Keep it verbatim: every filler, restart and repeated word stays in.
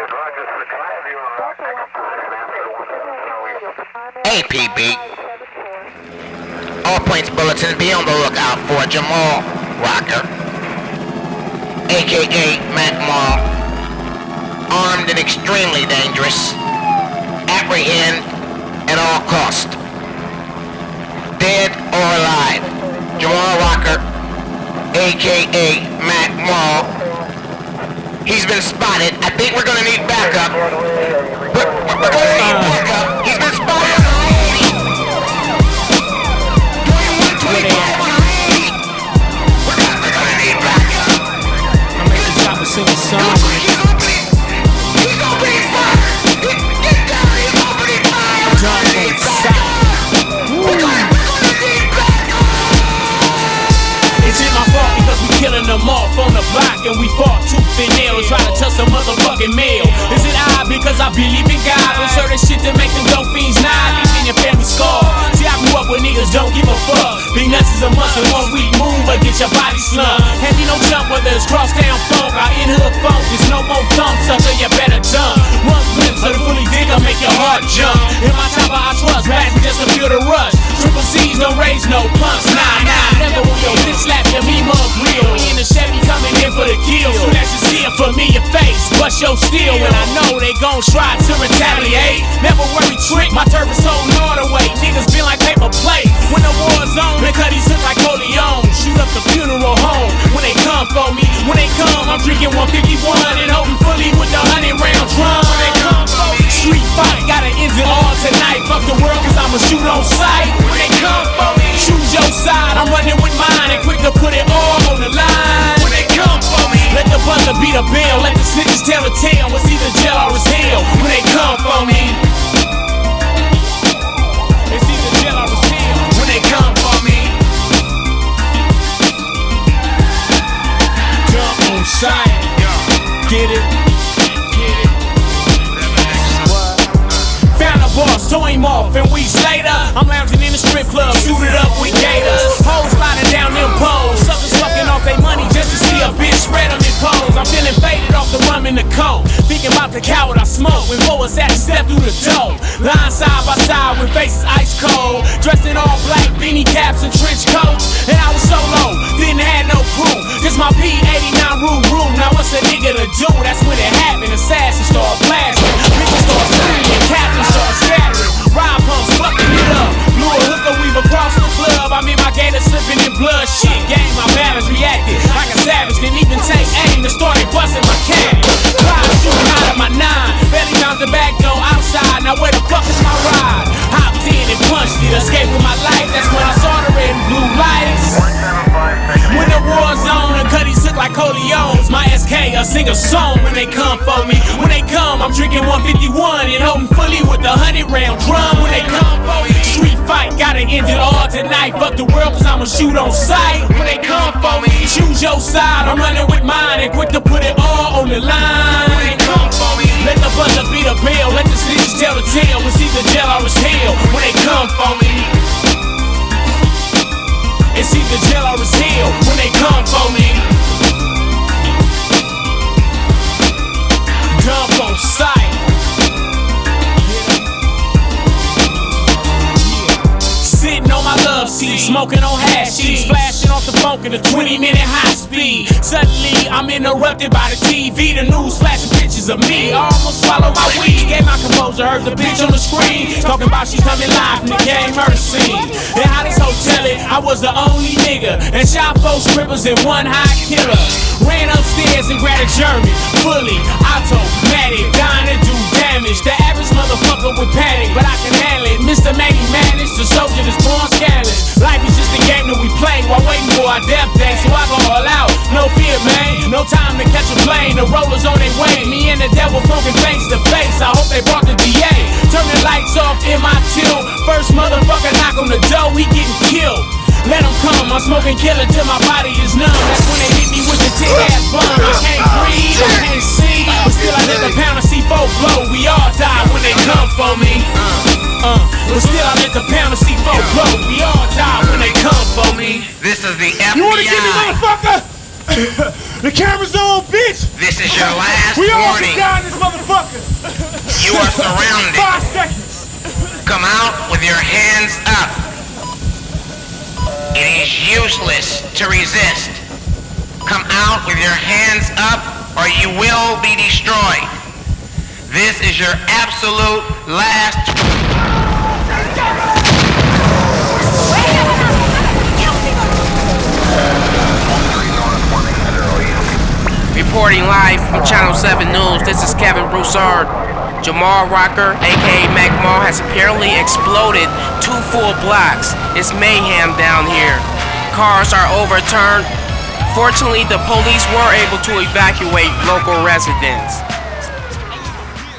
A P B. All points bulletins, be on the lookout for Jamal Rocker, aka Mac Mall, armed and extremely dangerous. Apprehend at all cost. Dead or alive. Jamal Rocker, aka Mac Mall. He's been spotted. I think we're gonna need backup. We're, we're gonna need backup. He's been spotted. Sing a song. He's gonna be fire. Get down here, opening fire. Done inside. Is it my fault because we killing them off on the block and we fought tooth and nail, try to touch some motherfucking mail? Is it I because I believe in God and certain shit that make them dope fiends nod, leaving your family scarred? See, I grew up with niggas don't give a fuck. Big nuts is a must and one week move or get your body slumped. Hand me no jump whether it's crosstown funk or in hood funk. There's no more thumb sucker, you better dump. One glimpse of the fully digger make your heart jump. In my chopper I trust, back just to feel the rush. Triple C's don't raise no punks, nah nah. Never will your bitch slap your me mug real. We in the Chevy coming in for the kill. Soon as you see it for me, your face bust your steel. And I know they gon' try to retaliate. Never worry, trick, my turf is so north away. Niggas been like paper plates. When the war's on, they cut these look like Corleone. Shoot up the funeral home when they come for me. When they come, I'm drinking one fifty-one and holding fully with the hundred round drum. When they come for me, street fight, gotta end it all tonight. Fuck the world, cause I'ma shoot on sight. When they come for me, choose your side. I'm running with mine and quick to put it all on the line. When they come for me, let the buzzer beat a bell. Let the snitches tell the tale. It's either jail or it's hell. When they come for me, it's either jail or it's hell. When they come for me, jump on sight. Get it? Get it? Found a boss, tow him off, and weeks later, I'm lounging in the strip club, suited up with gators. Hoes sliding down them poles, suckers fucking off their money just to see a bitch spread on their pose. I'm feeling faded off the rum in the coat, thinking about the coward I smoke. When Bo was at, step through the door, lying side by side with faces ice cold, dressed in all black, beanie caps and trench coats. And I was so low, didn't have no crew. This my P eighty-nine rule rule. Now what's a nigga to do? That's when it happened. Assassins start blasting, bitches start screaming, captains start scattering. Ride pumps fucking it up. Blew a hooker weave across the club. I'm in my gator slipping in blood. Shit, gained my balance, reacted like a savage. Didn't even take aim. They started busting my cat. Cloud shooting out of my nine. Barely found the back door outside. Now where the fuck is my ride? Hopped in and punched it. Escaped with my life. That's when I saw the red and blue lights. When the war's on, the cutties look like Corleones. My S K, I sing a song when they come for me. When they come, I'm drinking one fifty-one and holding fully with the hundred round drum. When they come for me, street fight, gotta end it all tonight. Fuck the world, cause I'ma shoot on sight. When they come for me, choose your side. I'm running with mine and quick to put it all on the line. When they come for me, let the buzzer beat a bell. Let the snitches tell the tale. It's either jail or it's hell. When they come for me, it's either jail or it's hell. When they come for me, dump on sight. Sitting on my love seat, smoking on hashies, flashing off the funk in a twenty minute high speed. Suddenly, I'm interrupted by the T V. The news flashing pictures of me. I almost swallowed my weed. Gave my composure, heard the bitch on the screen talking about she's coming live from the game murder scene. And how this hotel it, I was the only nigga and shot four strippers and one high killer. Ran upstairs and grabbed a German, fully automatic, dying to do damage. The average motherfucker would panic, but I can handle it. Mister Maggie managed, the soldier that's born scandalous. Life is just a game that we play while waiting for our death day. So I go all out, no fear, man. No time to catch a plane. The rollers on their way. Me and the devil funkin' face to face. I hope they brought the D A. Turn the lights off in my till. First motherfucker knock on the door, he getting killed. Let them come, I'm smoking killer till my body is numb. That's when they hit me with the tick ass bum. I can't breathe, I can't see, but still I let the pound of C four blow. We all die when they come for me. Uh, but still I let the pound of C four blow. We all die when they come for me. This is the F B I. You wanna get me, motherfucker? The camera's on, bitch! This is your last We all warning. can die in this motherfucker. You are surrounded. Five seconds. Come out with your hands up. It is useless to resist. Come out with your hands up or you will be destroyed. This is your absolute last. Reporting live from Channel seven News, this is Kevin Broussard. Jamal Rocker, aka Mac Mall, has apparently exploded two full blocks. It's mayhem down here. Cars are overturned. Fortunately, the police were able to evacuate local residents.